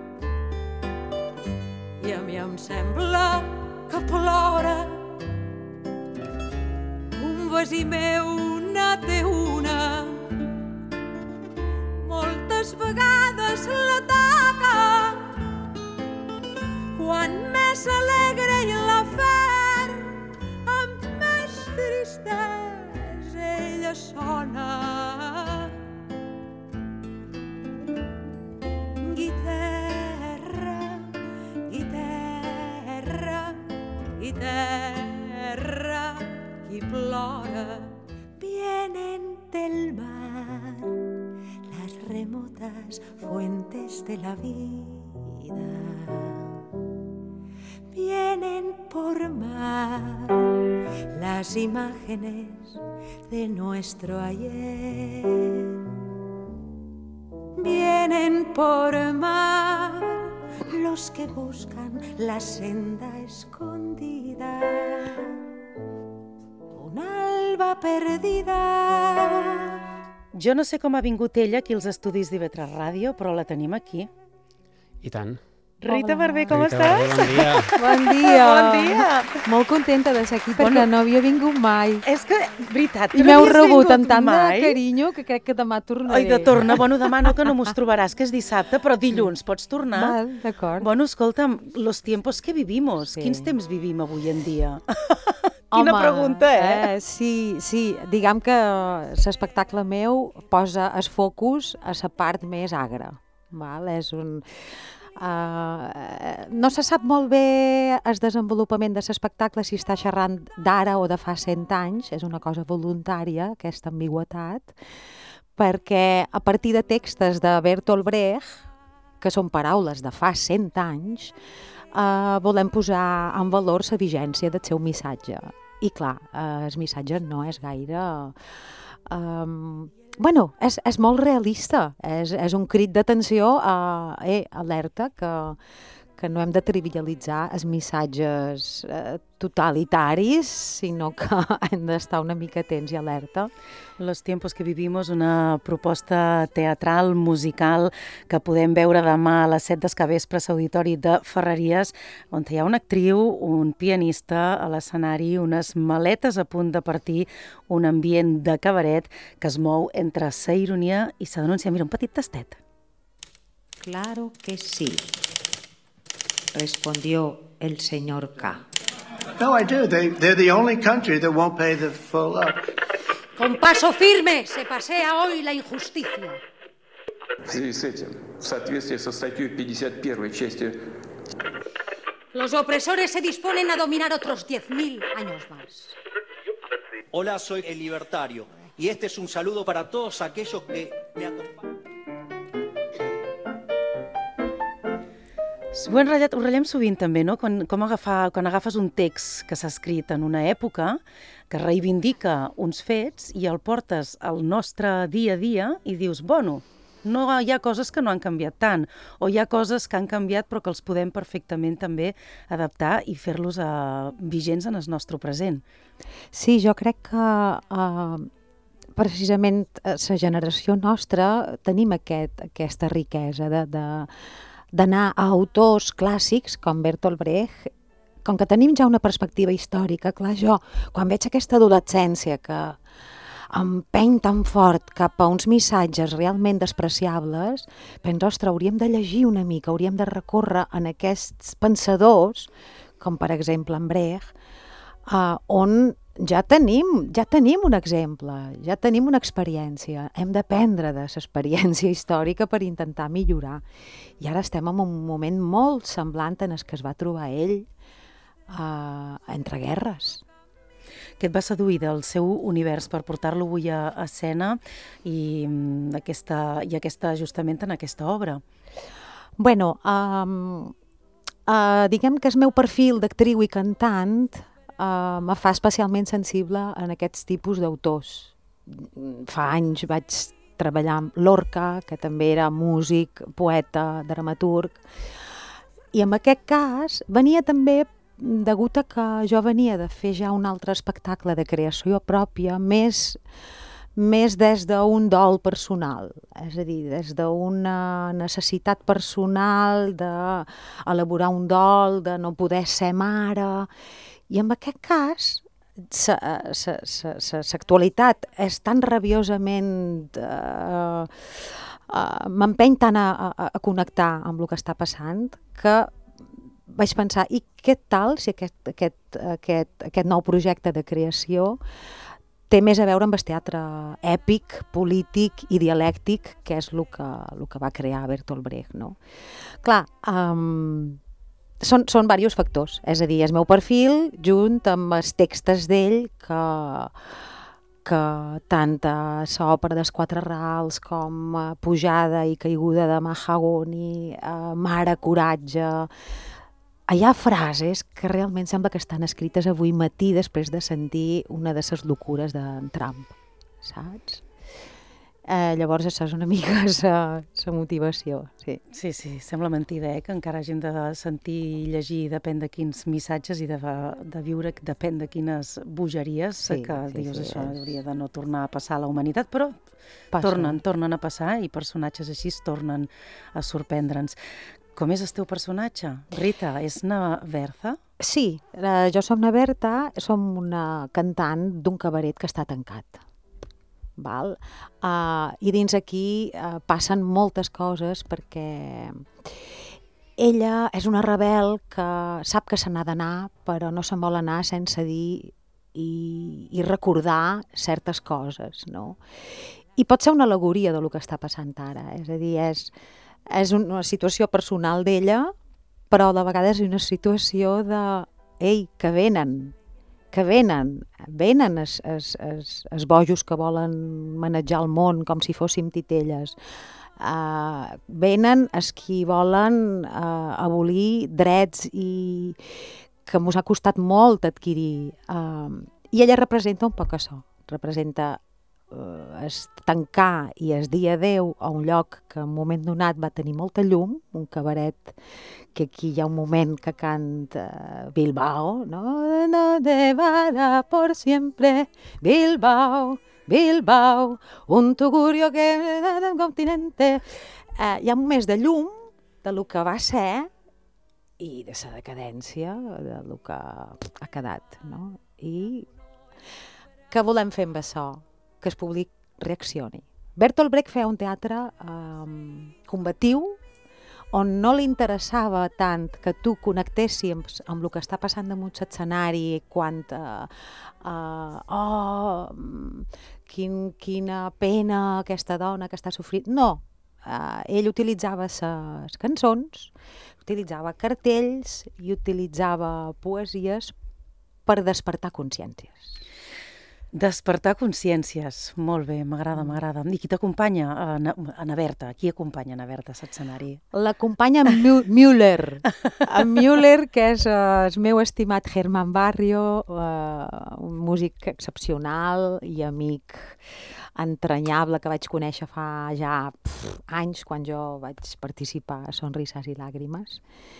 I a mi em sembla que plora. Un veí meu n'ha té una, moltes vegades l'ataca. Quan més alegre i l'afer, amb més tristesa ella sona. Guitarra, guitarra, guitarra, qui plora. Vienen del mar las remotas fuentes de la vida. Vienen por mar las imágenes de nuestro ayer. Vienen por mar los que buscan la senda escondida. Una alba perdida. Jo no sé com ha vingut ella aquí als estudis d'IV3 Ràdio, però la tenim aquí. I tant. Rita Barber, com Rita estàs? Barber, bon dia. Bon dia. Bon dia. Molt contenta de ser aquí perquè no havia vingut mai. És que, veritat, I que no m'heu havies rebut vingut amb tant mai. de carinyo que crec que demà tornaré. Ai, de tornar. Bueno, demà no, que no mos trobaràs, que és dissabte, però dilluns pots tornar. Val, d'acord. Bueno, escolta'm, los tiempos que vivimos. Sí. Quins temps vivim avui en dia? Quina pregunta, Sí, diguem que l'espectacle meu posa el focus a la part més agra. Val? És un... no se sap molt bé el desenvolupament de l'espectacle si està xerrant d'ara o de fa 100 anys, és una cosa voluntària, aquesta ambigüetat, perquè a partir de textos de Bertolt Brecht, que són paraules de fa 100 anys, volem posar en valor la vigència del seu missatge. I clar, el missatge no és gaire... és molt realista, és un crit d'atenció, alerta, que no hem de trivialitzar els missatges totalitaris, sinó que hem d'estar una mica atents i alerta. Los tiempos que vivimos, una proposta teatral, musical, que podem veure demà a les 7 del capvespre a l'Auditori de Ferreries, on hi ha una actriu, un pianista a l'escenari, unes maletes a punt de partir, un ambient de cabaret que es mou entre la ironia i la denúncia. Mira, un petit tastet. Claro que sí, respondió el señor K. No, I do. They're the only country that won't pay the full up. Con paso firme se pasea hoy la injusticia. В связи с этим, в соответствии со статьей 51 частью... Los opresores se disponen a dominar otros 10.000 años más. Hola, soy el Libertario y este es un saludo para todos aquellos que me acompañan. Ho ratllem sovint també, no? Quan agafes un text que s'ha escrit en una època, que reivindica uns fets i el portes al nostre dia a dia i dius, bueno, no hi ha coses que no han canviat tant, o hi ha coses que han canviat però que els podem perfectament també adaptar i fer-los vigents en el nostre present. Sí, jo crec que precisament la generació nostra tenim aquesta riquesa d'anar a autors clàssics com Bertolt Brecht, com que tenim ja una perspectiva històrica. Clar, jo, quan veig aquesta adolescència que empeny tan fort cap a uns missatges realment despreciables, penso, ostres, hauríem de llegir una mica, hauríem de recórrer en aquests pensadors, com per exemple en Brecht, on ja tenim un exemple, ja tenim una experiència. Hem d'aprendre de l'experiència històrica per intentar millorar. I ara estem en un moment molt semblant en el que es va trobar ell entre guerres. Què et va seduir del seu univers per portar-lo avui a escena i aquesta justament en aquesta obra? Bueno, diguem que el meu perfil d'actriu i cantant me fa especialment sensible en aquests tipus d'autors. Fa anys vaig treballar amb Lorca, que també era músic, poeta, dramaturg, i en aquest cas venia també degut a que jo venia de fer ja un altre espectacle de creació pròpia, més des d'un dol personal, és a dir, des d'una necessitat personal d'elaborar un dol, de no poder ser mare. I en aquest cas, l'actualitat és tan rabiosament... m'empeny tant a connectar amb el que està passant que vaig pensar, i què tal si aquest nou projecte de creació té més a veure amb el teatre èpic, polític i dialèctic, que és el que va crear Bertolt Brecht, no? Clar, són diversos factors, és a dir, el meu perfil junt amb els textos d'ell que tant a l'òpera dels Quatre Rals com Pujada i Caiguda de Mahagoni, Mare, Coratge... Hi ha frases que realment sembla que estan escrites avui matí després de sentir una de les locures d'en Trump, saps? Llavors això és una mica la motivació. Sí, sembla mentida, que encara hàgim de sentir i llegir depèn de quins missatges i de viure depèn de quines bogeries, que dius això hauria de no tornar a passar a la humanitat, però tornen a passar i personatges així tornen a sorprendre'ns. Com és el teu personatge? Rita, és na Bertha? Sí, jo som na Bertha, som una cantant d'un cabaret que està tancat. Val? I dins aquí passen moltes coses perquè ella és una rebel que sap que se n'ha d'anar, però no se'n vol anar sense dir i recordar certes coses, no? I pot ser una al·legoria del que està passant ara, és a dir, és una situació personal d'ella, però de vegades és una situació de, ei, que venen els bojos que volen manejar el món com si fóssim titelles, venen els qui volen abolir drets i que ens ha costat molt adquirir, i ella representa un poc això, representa es tancar i es dir adeu a un lloc que en un moment donat va tenir molta llum, un cabaret que aquí hi ha un moment que canta Bilbao, no te vara por siempre, Bilbao, Bilbao, un tugurio que del continente. Hi ha un mes de llum de lo que va ser i de la decadència de lo que ha quedat, no? I què volem fer amb això? Que el públic reaccioni. Bertolt Brecht feia un teatre combatiu on no li interessava tant que tu connectessis amb el que està passant damunt l'escenari, quant quina pena aquesta dona que està sofrint. No, ell utilitzava les cançons, utilitzava cartells i utilitzava poesies per despertar consciències. Despertar consciències, molt bé, m'agrada. I qui t'acompanya? Ana Berta, qui acompanya Ana Berta a l'escenari? L'acompanya Müller. En Müller, que és el meu estimat Germán Barrio, un músic excepcional i amic entranyable que vaig conèixer fa ja anys, quan jo vaig participar a Sonrises i Làgrimes.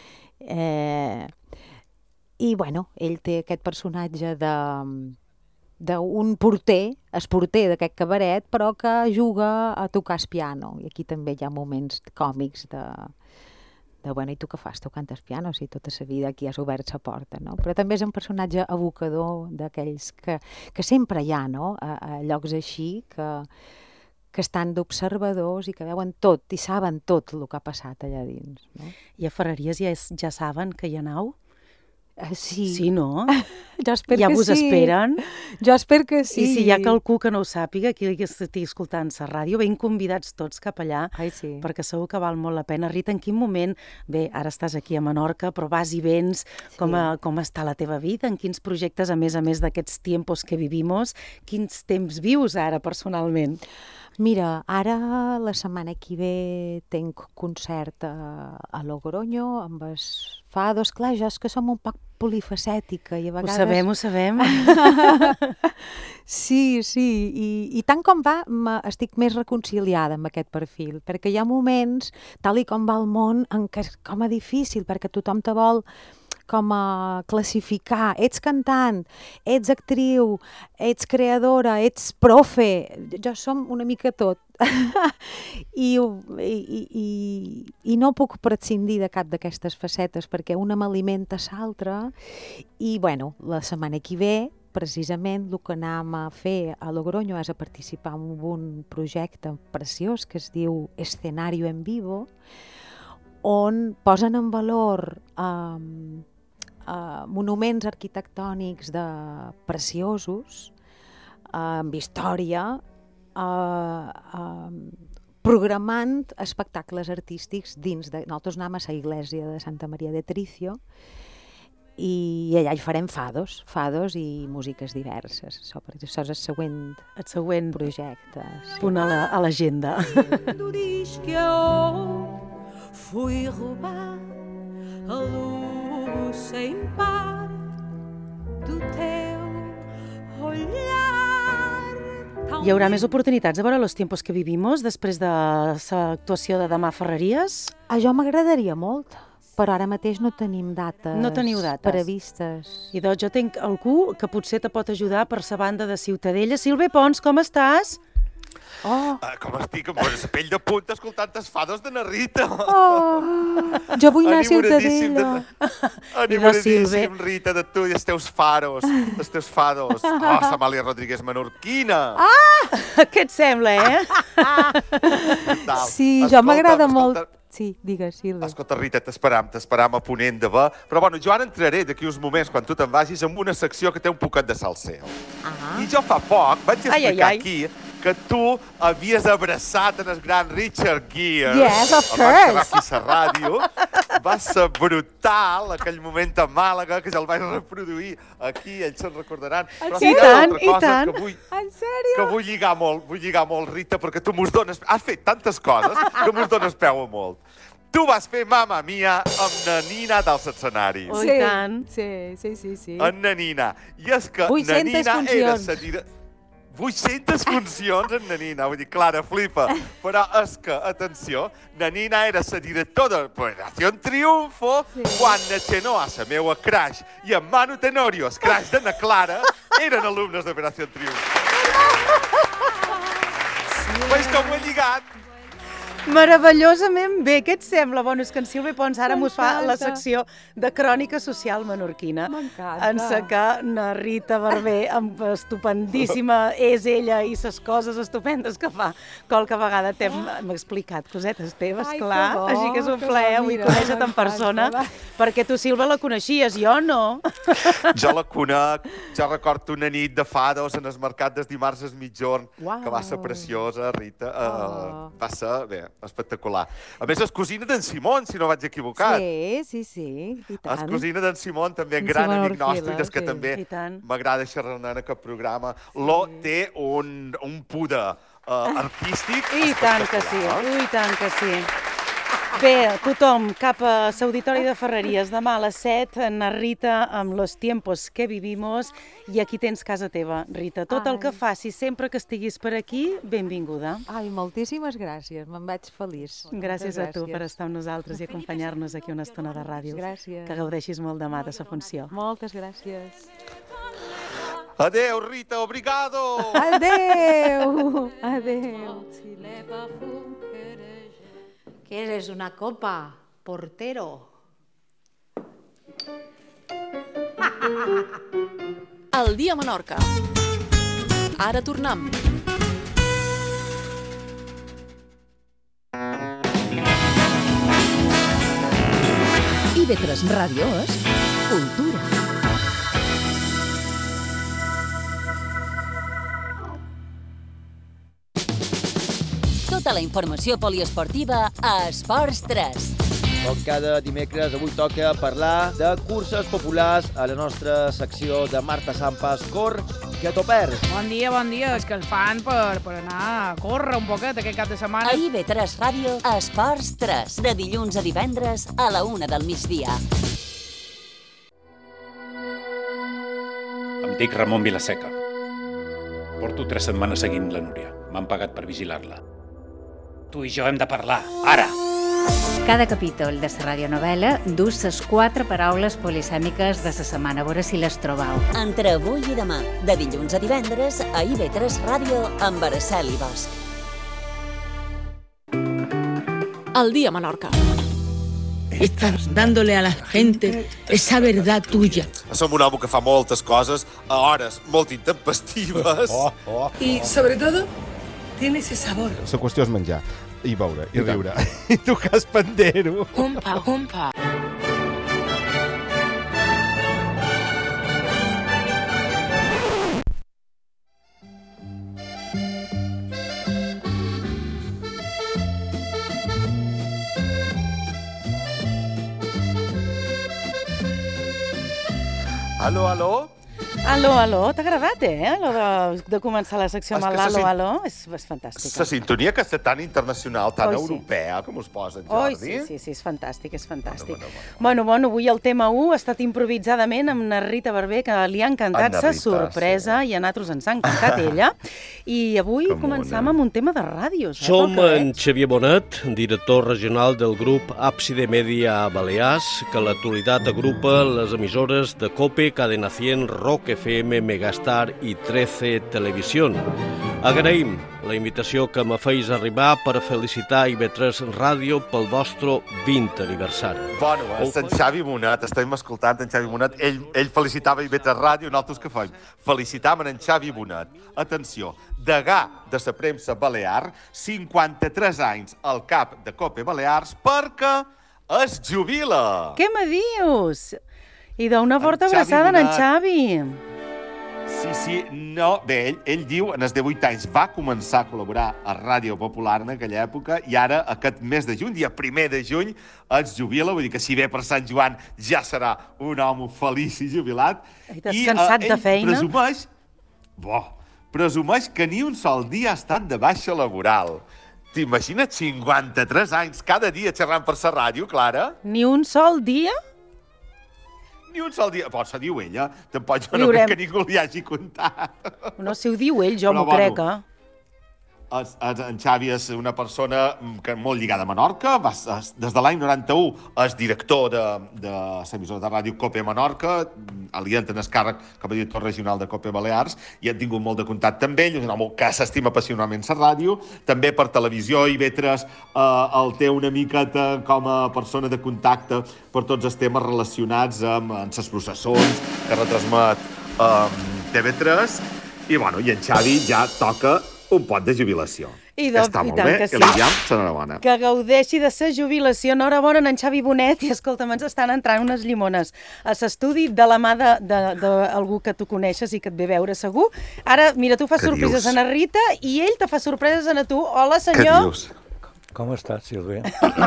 I, bueno, ell té aquest personatge d'un porter, el porter d'aquest cabaret, però que juga a tocar el piano. I aquí també hi ha moments còmics de bueno, i tu què fas? Tu cantes piano? Si tota la vida aquí has obert la porta, no? Però també és un personatge evocador d'aquells que sempre hi ha, no? A llocs així, que estan d'observadors i que veuen tot i saben tot el que ha passat allà dins. No? I a Ferreries ja saben que hi aneu? Sí. Sí, no? Jo espero ja que vos sí. esperen? Jo espero que sí. I si hi ha qualcú que no ho sàpiga, qui estigui escoltant la ràdio, ben convidats tots cap allà, perquè segur que val molt la pena. Rita, en quin moment, bé, ara estàs aquí a Menorca, però vas i vens, com està la teva vida? En quins projectes, a més d'aquests tiempos que vivimos, quins temps vius ara personalment? Mira, ara la setmana que ve tenc concert a Logroño amb els fados. Clar, jo és que som un poc polifacètica i a vegades... Ho sabem. Sí, i tant com va, estic més reconciliada amb aquest perfil, perquè hi ha moments, tal i com va el món, en què és com a difícil, perquè tothom te vol com a classificar, ets cantant, ets actriu, ets creadora, ets profe, jo som una mica tot. I no puc prescindir de cap d'aquestes facetes perquè una m'alimenta l'altra i, bueno, la setmana que ve, precisament, el que anem a fer a Logroño és a participar en un projecte preciós que es diu Escenario en Vivo, on posen en valor monuments arquitectònics preciosos, amb història, programant espectacles artístics dins de... Nosaltres anem a la iglesia de Santa Maria de Tricio i allà hi farem fados i músiques diverses. Això és el següent projecte. Punt a l'agenda. Fui roubar a luz sem par do teu olhar. Hi haurà més oportunitats a veure Los tiempos que vivimos després de l'actuació de demà a Ferreries? A jo m'agradaria molt, però ara mateix no tenim dates, previstes. I doncs jo tinc algú que potser te pot ajudar per la banda de Ciutadella. Silve Pons, com estàs? Com estic, amb la pell de punta escoltant els fados de na Rita. Jo vull anar a Ciutadella. Animadíssim, Rita, de tu i els teus faros, els teus fados. Samàlia Rodríguez menorquina. Què et sembla, Sí, jo m'agrada molt. Sí, digues, Silve. Escolta, Rita, t'esperam a Ponent de Ba, però bueno, jo ara entraré d'aquí uns moments, quan tu te'n vagis, en una secció que té un poquet de salseo. I jo fa poc vaig explicar aquí que tu havies abraçat en el gran Richard Gere. Yes, of course. El vas aquí a la ràdio. Va ser brutal aquell moment a Màlaga, que ja el vaig reproduir aquí, ells se'n recordaran. Però sí, i tant. En sèrio? Que vull lligar molt, Rita, perquè tu mos dones... Has fet tantes coses que mos dones peu a molt. Tu vas fer Mamma Mia amb na Nina dels escenaris. Oh, i tant. Sí. Amb na Nina. I és que 800 na Nina funcions. era 800 funcions en na Nina, vull dir, Clara, flipa. Però és que, atenció, na Nina era la directora d'Operació Triunfo quan na Xenoa, la meua crush, i en Manu Tenorio, el crush de na Clara, eren alumnes d'Operació Triunfo. Veus com ho he lligat? Meravellosament bé. Què et sembla? Bueno, és que en Sílvia Pons ara mos fa la secció de crònica social menorquina. M'encanta. En sa que na Rita Barber, estupendíssima, és ella i ses coses estupendes que fa. Qualque vegada t'hem explicat cosetes teves, Ai, clar. que bo, Així que és un que bo, plaer avui mira, conèixer-te en persona, perquè tu, Sílvia, la coneixies, jo no. Jo la conec, jo recordo una nit de fados en el mercat des dimarts al mitjorn, que va ser preciosa, Rita. Va ser, bé, espectacular. A més, és cosina d'en Simón, si no vaig equivocat. Sí, i tant. És cosina d'en Simón, també En gran Simón amic nostre, Orfila, des que sí. també I tant. m'agrada xerrar en aquest programa. Lo té un poder artístic I tant que sí, i tant que sí. Bé, tothom, cap a l'Auditori de Ferreries. Demà a les 7, na Rita amb Los tiempos que vivimos, i aquí tens casa teva, Rita. Tot el que facis, sempre que estiguis per aquí, benvinguda. Ai, moltíssimes gràcies, me'n vaig feliç. Gràcies a tu per estar amb nosaltres i acompanyar-nos aquí una estona de ràdio. Gràcies. Que gaudeixis molt demà de la funció. Moltes gràcies. Adeu, Rita, obrigado! Adeu! Adeu! ¿Quieres una copa, portero? El dia a Menorca. Ara tornem. IB3 Ràdio és cultura. Tota la informació poliesportiva a Esports 3. Com cada dimecres, avui toca parlar de curses populars a la nostra secció de Marta Sampas, Cor, que t'ho perds. Bon dia, és que el fan per anar a córrer un poquet aquest cap de setmana. A IB3 Ràdio, Esports 3, de dilluns a divendres a la 1 del migdia. Em dic Ramon Vilaseca. Porto 3 setmanes seguint la Núria. M'han pagat per vigilar-la. Tu i jo hem de parlar, ara! Cada capítol de la radionovela dus les 4 paraules polisèmiques de la setmana, a veure si les trobau. Entre avui i demà, de dilluns a divendres, a IB3 Ràdio, amb Araceli Bosch. El dia a Menorca. Estás dándole a la gente esa verdad tuya. Som un home que fa moltes coses a hores molt intempestives. Y sobre todo, tiene ese sabor. La qüestió és menjar, i beure, i riure, i tocar el pandero. Humpa, humpa. Aló, aló? Aló, t'ha agradat, allò de començar la secció amb l'aló? És fantàstica. La sintonia aquesta tan internacional, tan europea, com us posa, Jordi. Sí, és fantàstic, és fantàstic. Bueno, avui el tema 1 ha estat improvisadament amb na Rita Barber, que li ha encantat sa sorpresa, i a nosaltres ens ha encantat ella. I avui començam amb un tema de ràdios. Som en Xavier Bonet, director regional del grup Ábside Media Balears, que a l'actualitat agrupa les emissores de COPE, Cadena 100, Rock FM, Megastar i 13 Televisión. Agraïm la invitació que me feis arribar per a felicitar IB3 Ràdio pel vostre 20 aniversari. Bueno, és en Xavi Bonet, estem escoltant en Xavi Bonet. Ell felicitava IB3 Ràdio, nosaltres què fem? Felicitam en Xavi Bonet. Atenció, degà de la premsa balear, 53 anys al cap de COPE Balears perquè es jubila. Què me dius? I d'una forta abraçada en Xavi. Sí, no. Bé, ell diu, en els 18 anys, va començar a col·laborar a Ràdio Popular en aquella època i ara, aquest mes de juny, dia 1 de juny, es jubila. Vull dir que si ve per Sant Joan ja serà un home feliç i jubilat. I descansat de feina. Presumeix que ni un sol dia ha estat de baixa laboral. T'imagines 53 anys cada dia xerrant per la ràdio, Clara? Ni un sol dia? Ni un sol dia. Però s'ho diu ella. Tampoc jo no crec que ningú li hagi contat. No, si ho diu ell, jo m'ho crec, En Xavi és una persona molt lligada a Menorca, des de l'any 91 és director de l'emissora de ràdio COPE Menorca, li han tenir càrrec com a director regional de COPE Balears, i han tingut molt de contacte amb ell, és un home que s'estima apassionadament la ràdio, també per televisió, IB3 el té una miqueta com a persona de contacte per tots els temes relacionats amb les processons que retransmet TV3, i en Xavi ja toca un pot de jubilació. Està molt bé, que li diem enhorabona. Que gaudeixi de sa jubilació. Enhorabona en Xavi Bonet, i escolta'm, ens estan entrant unes llimones a l'estudi de la mà d'algú que tu coneixes i que et ve veure segur. Ara, mira, tu fas sorpreses a na Rita i ell te fa sorpreses a tu. Hola, senyor. Què dius? Com estàs, Sílvia?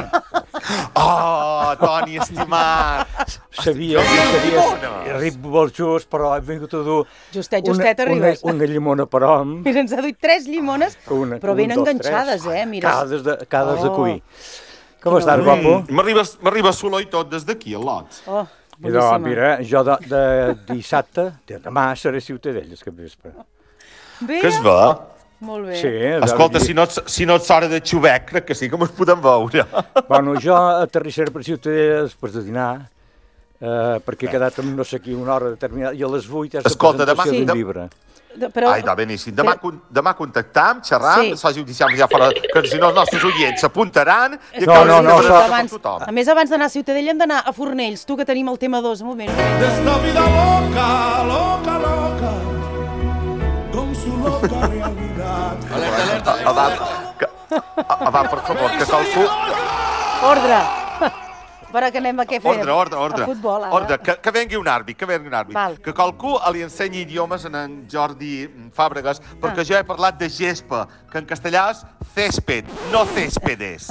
Oh, Toni, estimat! Sabia que series... Arribo molt just, però he vingut a dur... Justet arribes. Una llimona per hom. Mira, ens ha duit 3 llimones, però ben enganxades, Mira. Cades de cuir. Com estàs, guapo? M'arriba solor i tot des d'aquí, al lot. Oh, boníssima. Mira, jo de dissabte, demà seré Ciutadella, és capvespre. Que es va? Molt bé. Sí, escolta, si no ets hora de xubec, crec que sí que ens podem veure. Bueno, jo aterrissaré per Ciutadella després de dinar, perquè he quedat amb no sé qui una hora determinada, i a les 8 és la presentació d'un llibre. Ai, beníssim. Demà contactam, xerram, judicial ja fora, que si no els nostres oients s'apuntaran i a més, abans d'anar a Ciutadella hem d'anar a Fornells, tu que tenim el tema 2, un moment. D'esta vida loca, loca, loca, con su loca realidad. Alerta. Va, per favor, que qualcú... Ordre! Però que anem a què fem? Ordre. A futbol, ara. Ordre, que vengui un àrbit, Que qualcú li ensenyi idiomes a en Jordi Fàbregas, perquè jo he parlat de gespa, que en castellà és césped, no céspedes.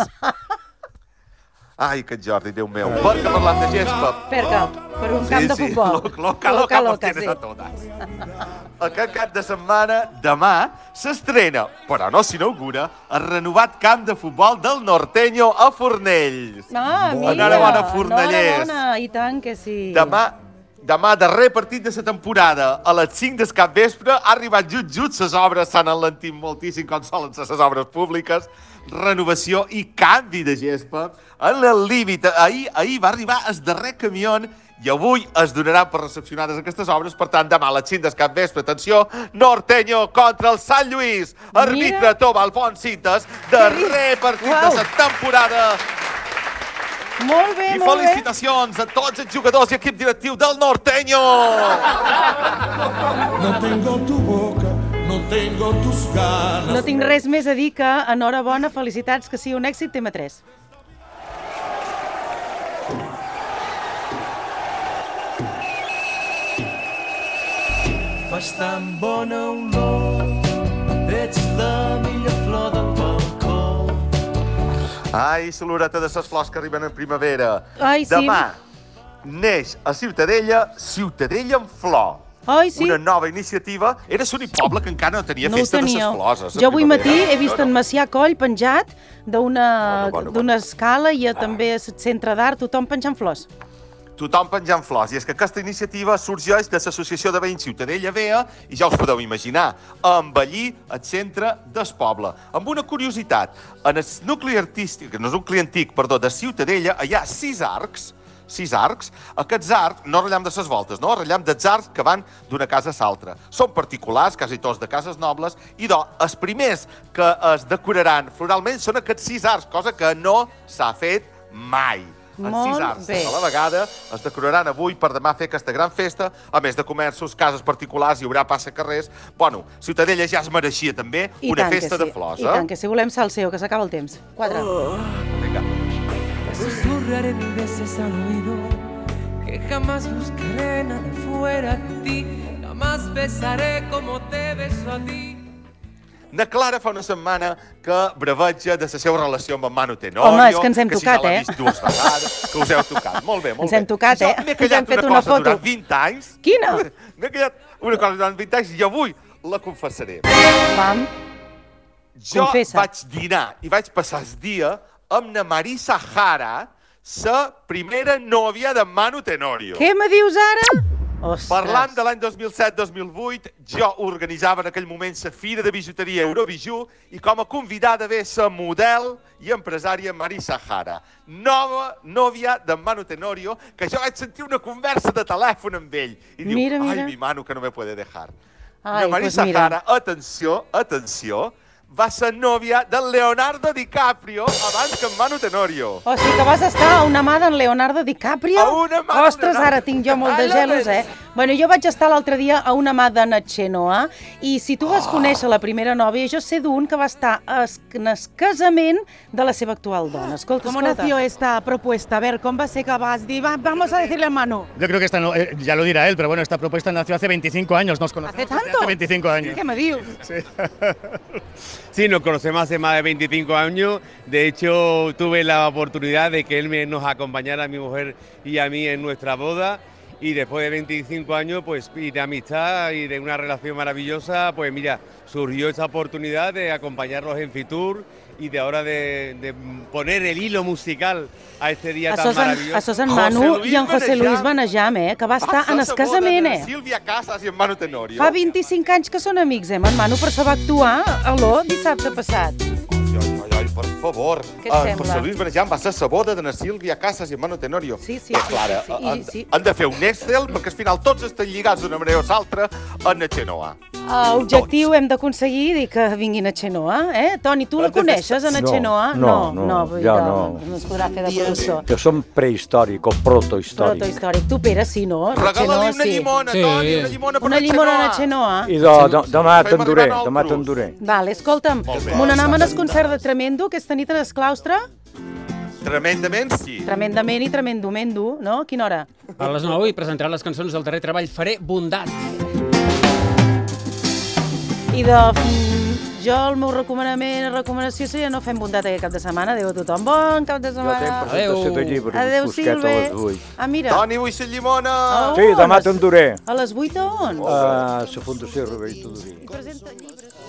Ai, que Jordi, Déu meu. Per què parlant de gespa? Per un camp de futbol. Loca, los tienes a todas. Aquest cap de setmana, demà, s'estrena, però no s'inaugura, el renovat camp de futbol del Norteño a Fornells. Mira, enhorabona, fornellers. Enhorabona, i tant que sí. Demà, darrer partit de la temporada, a les 5 del capvespre, ha arribat just les obres, s'han enlentit moltíssim, com solen ser les obres públiques, renovació i canvi de gespa. En el límit, ahir va arribar el darrer camió i avui es donaran per recepcionades aquestes obres. Per tant, demà a les 5 del capvespre, atenció, Norteño contra el Sant Lluís. Arbitre Tobal Foncintes, darrer partit de la temporada. Molt bé, I felicitacions a tots els jugadors i equip directiu del Norteño! No tengo tu boca, no tengo tus ganas. No tinc res més a dir que enhorabona, felicitats, que sigui un èxit, tema 3. Fas tan bona olor, ets la millor flor del balcó. Ai, l'oloreta de les flors que arriben en primavera. Ai, sí. Demà neix a Ciutadella en flor. Ai, sí. Una nova iniciativa. Era l'únic poble que encara no tenia festa de les flors. Jo avui matí he vist en Macià Coll penjat d'una escala i també al centre d'art, tothom penjant flors. Tothom penjant flors. I és que aquesta iniciativa sorgeix de l'Associació de Veïns Ciutadella Vea, i ja us podeu imaginar, embellir el centre del poble. Amb una curiositat, en el nucli artístic, no és un nucli antic, perdó, de Ciutadella, hi ha 6 arcs. Aquests arcs no ratllem de les voltes, no? Ratllem dels arcs que van d'una casa a l'altra. Són particulars, quasi tots de cases nobles, i els primers que es decoraran floralment són aquests 6 arcs, cosa que no s'ha fet mai. Els 6 arcs a la vegada es decoraran avui per demà fer aquesta gran festa. A més de comerços, cases particulars, hi haurà passacarrers. Bueno, Ciutadella ja es mereixia també una festa de flors. I tant que sí, volem salseo, que s'acaba el temps. 4. Vinga. Susurraré 1000 veces al oído que jamás buscaré nada fuera de ti, jamás besaré como te beso a ti. Na Clara fa una setmana que braveja de la seva relació amb en Manu Tenorio. Home, és que ens hem tocat, que si ja l'ha vist 2 vegades, que us heu tocat. Molt bé, molt bé. Ens hem tocat, Ens hem fet una foto. Durant 20 anys. Quina? M'he callat una cosa durant 20 anys i avui la confessaré. Vam. Jo vaig dinar i vaig passar el dia amb na Marisa Jara, la primera nòvia de Manu Tenorio. Què me dius ara? Ostres. Parlant de l'any 2007-2008, jo organitzava en aquell moment la Fira de Bijuteria Eurobijú i com a convidada ve la model i empresària Mari Sahara, nova nòvia d'en Manu Tenorio, que jo vaig sentir una conversa de telèfon amb ell. I diu, mira. ai, mi Manu, que no me puede dejar. Ai, Mari pues Sahara, atenció, va ser nòvia del Leonardo DiCaprio abans que en Manu Tenorio. O sigui que vas estar a una mà d'en Leonardo DiCaprio? A una mà Ostres, ara tinc jo molt de gelos, Bueno, jo vaig estar l'altre dia a una mà de Chenoa i si tu vas conèixer la primera nòvia, jo sé d'un que va estar en el casament de la seva actual dona. Escolta, ¿Cómo nació esta propuesta? A ver, ¿cómo va a ser que vas dir, vamos a decirle a Manu? Yo creo que esta no, ya lo dirá él, pero bueno, esta propuesta nació hace 25 años, nos conocemos. ¿Hace tanto? Hace 25 años. ¿Qué me dius? Sí. Sí, nos conocemos hace más de 25 años. De hecho, tuve la oportunidad de que él nos acompañara a mi mujer y a mí en nuestra boda. Y después de 25 años, pues, y de amistad y de una relación maravillosa, pues mira, surgió esa oportunidad de acompañarlos en Fitur y de ahora de poner el hilo musical a este día tan maravilloso. Això és en Manu i en José Luis Benejam, que va estar en el casament, Sílvia Casas i en Manu Tenorio. Fa 25 anys que són amics, en Manu, per això va actuar a l'O dissabte passat. Ai, per favor. Què et sembla? José Luis Benejam va ser la boda de na Sílvia Casas i en Manu Tenorio. Sí. Clara, han de fer un Excel perquè al final tots estan lligats d'una manera o l'altra a na Chenoa. Objectiu hem d'aconseguir que vinguin a Chenoa, Toni, tu la coneixes, a na Chenoa? No, ja no. No es podrà fer de professor. Que som prehistòric o protohistòric. Protohistòric. Tu, Pere, sí, no? Regala-li una llimona, Toni, una llimona per una llimona a Chenoa. I demà t'enduré. Vale, escolta'm, m'ho n'anam en el concert de Tremendo aquesta nit a el claustre? Tremendament, sí. Tremendament i tremendumendo, no? A quina hora? A les 9 i presentarà les cançons del darrer treball Faré Bondat. I jo el meu recomanació seria no fem bondat aquest cap de setmana. Adéu a tothom. Bon cap de setmana. Jo tinc presentació de llibre. Adéu, Silve. Ah, mira. Toni, vull ser llimona. Sí, demà t'enduré. A les 8 on? A la Fundació Roberto Durí.